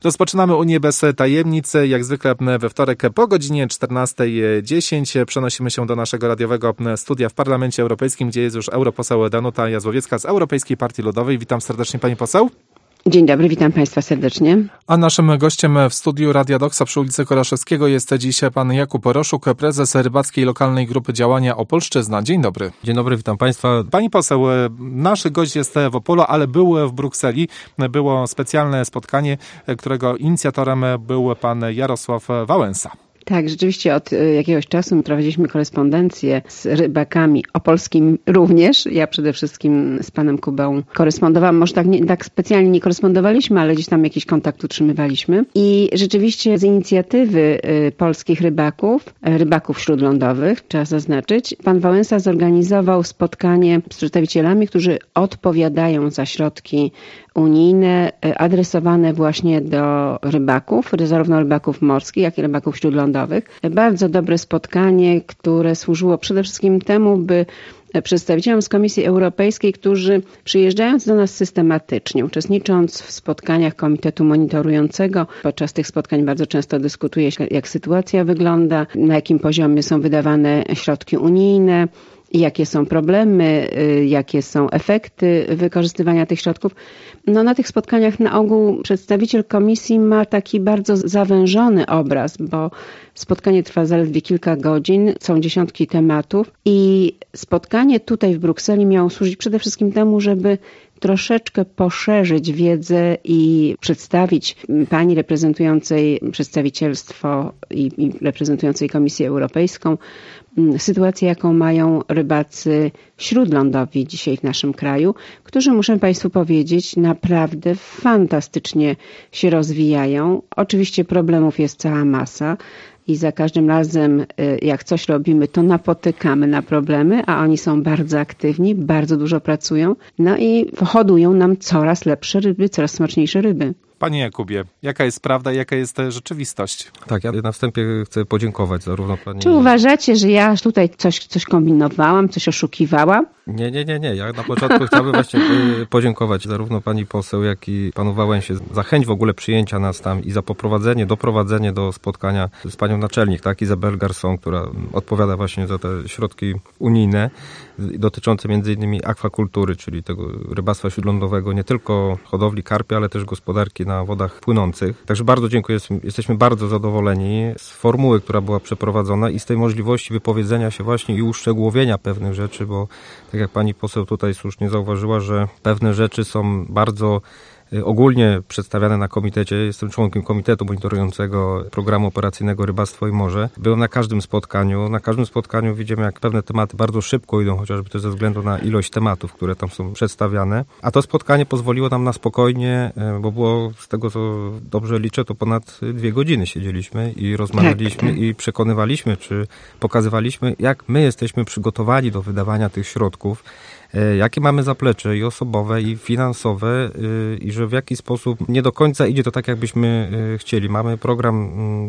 Rozpoczynamy Unię bez tajemnic. Jak zwykle we wtorek po godzinie 14:10 przenosimy się do naszego radiowego studia w Parlamencie Europejskim, gdzie jest już europoseł Danuta Jazłowiecka z Europejskiej Partii Ludowej. Witam serdecznie, pani poseł. Dzień dobry, witam państwa serdecznie. A naszym gościem w studiu Radia Doksa przy ulicy Koraszewskiego jest dziś pan Jakub Roszuk, prezes Rybackiej Lokalnej Grupy Działania Opolszczyzna. Dzień dobry. Dzień dobry, witam państwa. Pani poseł, nasz gość jest w Opolu, ale był w Brukseli. Było specjalne spotkanie, którego inicjatorem był pan Jarosław Wałęsa. Tak, rzeczywiście od jakiegoś czasu prowadziliśmy korespondencję z rybakami opolskimi również. Ja przede wszystkim z panem Kubą korespondowałam. Może tak specjalnie nie korespondowaliśmy, ale gdzieś tam jakiś kontakt utrzymywaliśmy. I rzeczywiście z inicjatywy polskich rybaków śródlądowych, trzeba zaznaczyć, pan Wałęsa zorganizował spotkanie z przedstawicielami, którzy odpowiadają za środki unijne adresowane właśnie do rybaków, zarówno rybaków morskich, jak i rybaków śródlądowych. Bardzo dobre spotkanie, które służyło przede wszystkim temu, by przedstawicielom z Komisji Europejskiej, którzy przyjeżdżając do nas systematycznie, uczestnicząc w spotkaniach Komitetu Monitorującego, podczas tych spotkań bardzo często dyskutuje się, jak sytuacja wygląda, na jakim poziomie są wydawane środki unijne, jakie są problemy, jakie są efekty wykorzystywania tych środków. Na tych spotkaniach na ogół przedstawiciel komisji ma taki bardzo zawężony obraz, bo spotkanie trwa zaledwie kilka godzin, są dziesiątki tematów i spotkanie tutaj w Brukseli miało służyć przede wszystkim temu, żeby troszeczkę poszerzyć wiedzę i przedstawić pani reprezentującej przedstawicielstwo i reprezentującej Komisję Europejską sytuację, jaką mają rybacy śródlądowi dzisiaj w naszym kraju, którzy, muszę państwu powiedzieć, naprawdę fantastycznie się rozwijają. Oczywiście problemów jest cała masa i za każdym razem, jak coś robimy, to napotykamy na problemy, a oni są bardzo aktywni, bardzo dużo pracują, i hodują nam coraz lepsze ryby, coraz smaczniejsze ryby. Panie Jakubie, jaka jest prawda, jaka jest rzeczywistość? Tak, ja na wstępie chcę podziękować zarówno pani... Czy uważacie, że ja tutaj coś kombinowałam, coś oszukiwałam? Nie. Ja na początku chciałbym właśnie podziękować zarówno pani poseł, jak i panu Wałęsie za chęć w ogóle przyjęcia nas tam i za doprowadzenie do spotkania z panią naczelnik, tak, Isabel Garçon, która odpowiada właśnie za te środki unijne dotyczące między innymi akwakultury, czyli tego rybactwa śródlądowego, nie tylko hodowli karpia, ale też gospodarki na wodach płynących. Także bardzo dziękuję, jesteśmy bardzo zadowoleni z formuły, która była przeprowadzona i z tej możliwości wypowiedzenia się właśnie i uszczegółowienia pewnych rzeczy, bo tak jak pani poseł tutaj słusznie zauważyła, że pewne rzeczy są bardzo ogólnie przedstawiane na komitecie. Jestem członkiem Komitetu Monitorującego Programu Operacyjnego Rybactwo i Morze. Byłem na każdym spotkaniu. Na każdym spotkaniu widzimy, jak pewne tematy bardzo szybko idą, chociażby też ze względu na ilość tematów, które tam są przedstawiane. A to spotkanie pozwoliło nam na spokojnie, bo było z tego, co dobrze liczę, to ponad 2 godziny siedzieliśmy i rozmawialiśmy i przekonywaliśmy, czy pokazywaliśmy, jak my jesteśmy przygotowani do wydawania tych środków, jakie mamy zaplecze i osobowe, i finansowe, i że w jaki sposób nie do końca idzie to tak, jakbyśmy chcieli. Mamy program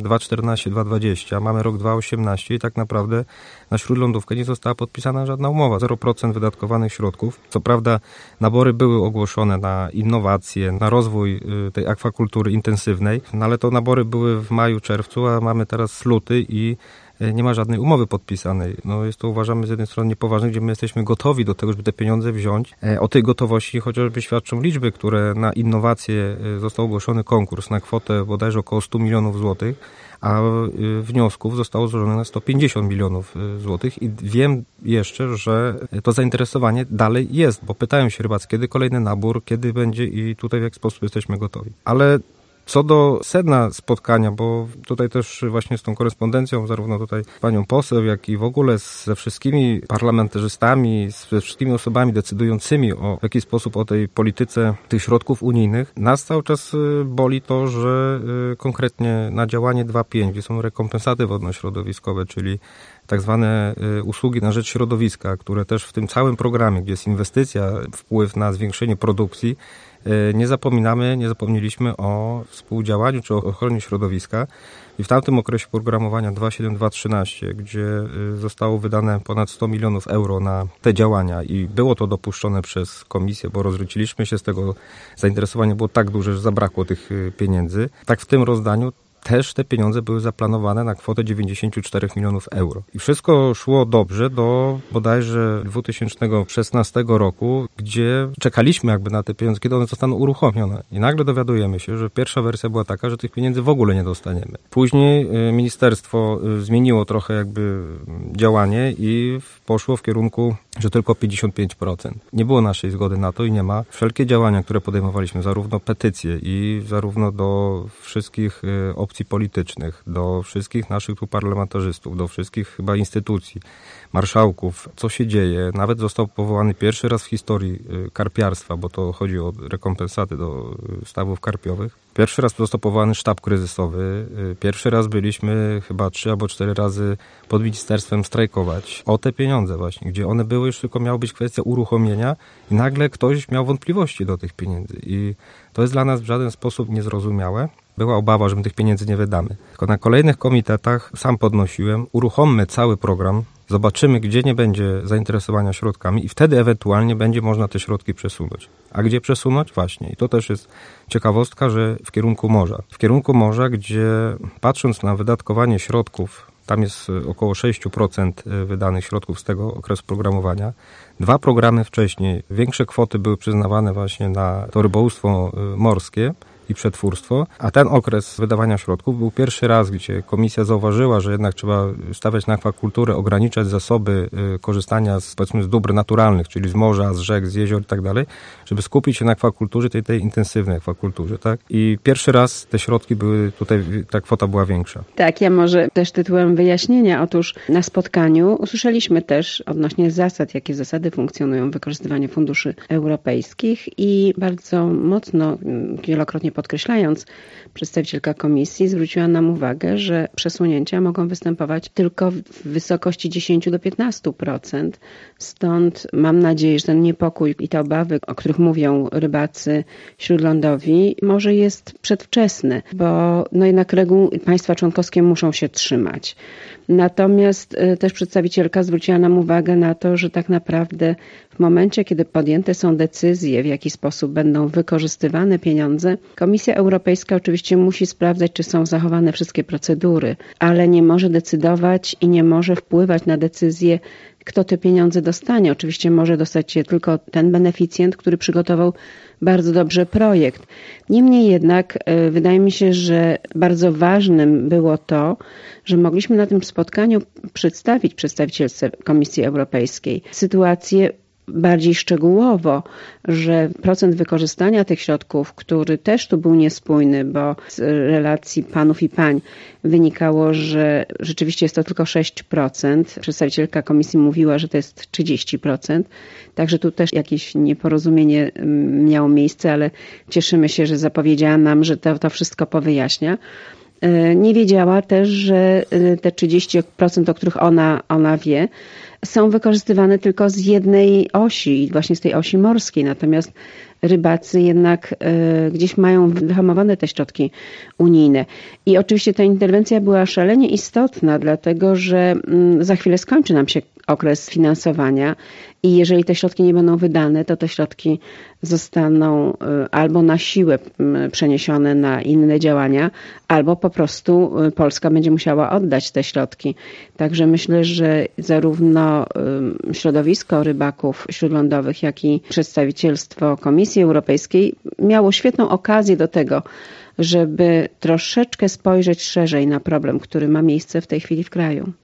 2014-2020, mamy rok 2018 i tak naprawdę na śródlądówkę nie została podpisana żadna umowa. 0% wydatkowanych środków. Co prawda nabory były ogłoszone na innowacje, na rozwój tej akwakultury intensywnej, ale to nabory były w maju, czerwcu, a mamy teraz luty i nie ma żadnej umowy podpisanej. Jest to, uważamy, z jednej strony niepoważne, gdzie my jesteśmy gotowi do tego, żeby te pieniądze wziąć. O tej gotowości chociażby świadczą liczby, które na innowacje został ogłoszony konkurs na kwotę bodajże około 100 milionów złotych, a wniosków zostało złożone na 150 milionów złotych i wiem jeszcze, że to zainteresowanie dalej jest, bo pytają się rybacy, kiedy kolejny nabór, kiedy będzie i tutaj w jaki sposób jesteśmy gotowi. Ale co do sedna spotkania, bo tutaj też właśnie z tą korespondencją, zarówno tutaj z panią poseł, jak i w ogóle ze wszystkimi parlamentarzystami, ze wszystkimi osobami decydującymi w jaki sposób o tej polityce tych środków unijnych, nas cały czas boli to, że konkretnie na działanie 2.5, gdzie są rekompensaty wodno-środowiskowe, czyli tak zwane usługi na rzecz środowiska, które też w tym całym programie, gdzie jest inwestycja, wpływ na zwiększenie produkcji, nie zapomnieliśmy o współdziałaniu czy o ochronie środowiska. I w tamtym okresie programowania 2.7.2.13, gdzie zostało wydane ponad 100 milionów euro na te działania i było to dopuszczone przez komisję, bo rozrzuciliśmy się z tego, zainteresowanie było tak duże, że zabrakło tych pieniędzy. Tak w tym rozdaniu też te pieniądze były zaplanowane na kwotę 94 milionów euro. I wszystko szło dobrze do bodajże 2016 roku, gdzie czekaliśmy jakby na te pieniądze, kiedy one zostaną uruchomione. I nagle dowiadujemy się, że pierwsza wersja była taka, że tych pieniędzy w ogóle nie dostaniemy. Później ministerstwo zmieniło trochę jakby działanie i poszło w kierunku, że tylko 55%. Nie było naszej zgody na to i nie ma. Wszelkie działania, które podejmowaliśmy, zarówno petycje i zarówno do wszystkich opcji politycznych, do wszystkich naszych tu parlamentarzystów, do wszystkich chyba instytucji, marszałków, co się dzieje. Nawet został powołany pierwszy raz w historii karpiarstwa, bo to chodzi o rekompensaty do stawów karpiowych. Pierwszy raz został powołany sztab kryzysowy. Pierwszy raz byliśmy chyba 3 albo 4 razy pod ministerstwem strajkować o te pieniądze właśnie, gdzie one były, już tylko miała być kwestia uruchomienia i nagle ktoś miał wątpliwości do tych pieniędzy. I to jest dla nas w żaden sposób niezrozumiałe. Była obawa, że my tych pieniędzy nie wydamy. Tylko na kolejnych komitetach sam podnosiłem, uruchommy cały program, zobaczymy, gdzie nie będzie zainteresowania środkami i wtedy ewentualnie będzie można te środki przesunąć. A gdzie przesunąć? Właśnie. I to też jest ciekawostka, że w kierunku morza. W kierunku morza, gdzie patrząc na wydatkowanie środków, tam jest około 6% wydanych środków z tego okresu programowania. 2 programy wcześniej, większe kwoty były przyznawane właśnie na to rybołówstwo morskie i przetwórstwo, a ten okres wydawania środków był pierwszy raz, gdzie komisja zauważyła, że jednak trzeba stawiać na akwakulturę, ograniczać zasoby korzystania z, powiedzmy, z dóbr naturalnych, czyli z morza, z rzek, z jezior i tak dalej, żeby skupić się na akwakulturze, tej intensywnej akwakulturze, tak? I pierwszy raz te środki były, tutaj ta kwota była większa. Tak, ja może też tytułem wyjaśnienia. Otóż na spotkaniu usłyszeliśmy też odnośnie zasad, jakie zasady funkcjonują w wykorzystywaniu funduszy europejskich i bardzo mocno, wielokrotnie podkreślając, przedstawicielka komisji zwróciła nam uwagę, że przesunięcia mogą występować tylko w wysokości 10 do 15%. Stąd mam nadzieję, że ten niepokój i te obawy, o których mówią rybacy śródlądowi, może jest przedwczesny, bo jednak reguł państwa członkowskie muszą się trzymać. Natomiast też przedstawicielka zwróciła nam uwagę na to, że tak naprawdę w momencie, kiedy podjęte są decyzje, w jaki sposób będą wykorzystywane pieniądze, Komisja Europejska oczywiście musi sprawdzać, czy są zachowane wszystkie procedury, ale nie może decydować i nie może wpływać na decyzję, kto te pieniądze dostanie. Oczywiście może dostać je tylko ten beneficjent, który przygotował bardzo dobrze projekt. Niemniej jednak wydaje mi się, że bardzo ważnym było to, że mogliśmy na tym spotkaniu przedstawić przedstawicielce Komisji Europejskiej sytuację bardziej szczegółowo, że procent wykorzystania tych środków, który też tu był niespójny, bo z relacji panów i pań wynikało, że rzeczywiście jest to tylko 6%. Przedstawicielka komisji mówiła, że to jest 30%. Także tu też jakieś nieporozumienie miało miejsce, ale cieszymy się, że zapowiedziała nam, że to wszystko powyjaśnia. Nie wiedziała też, że te 30%, o których ona wie, są wykorzystywane tylko z jednej osi, właśnie z tej osi morskiej. Natomiast rybacy jednak gdzieś mają wyhamowane te środki unijne. I oczywiście ta interwencja była szalenie istotna, dlatego że za chwilę skończy nam się okres finansowania i jeżeli te środki nie będą wydane, to te środki zostaną albo na siłę przeniesione na inne działania, albo po prostu Polska będzie musiała oddać te środki. Także myślę, że zarówno środowisko rybaków śródlądowych, jak i przedstawicielstwo Komisji Europejskiej miało świetną okazję do tego, żeby troszeczkę spojrzeć szerzej na problem, który ma miejsce w tej chwili w kraju.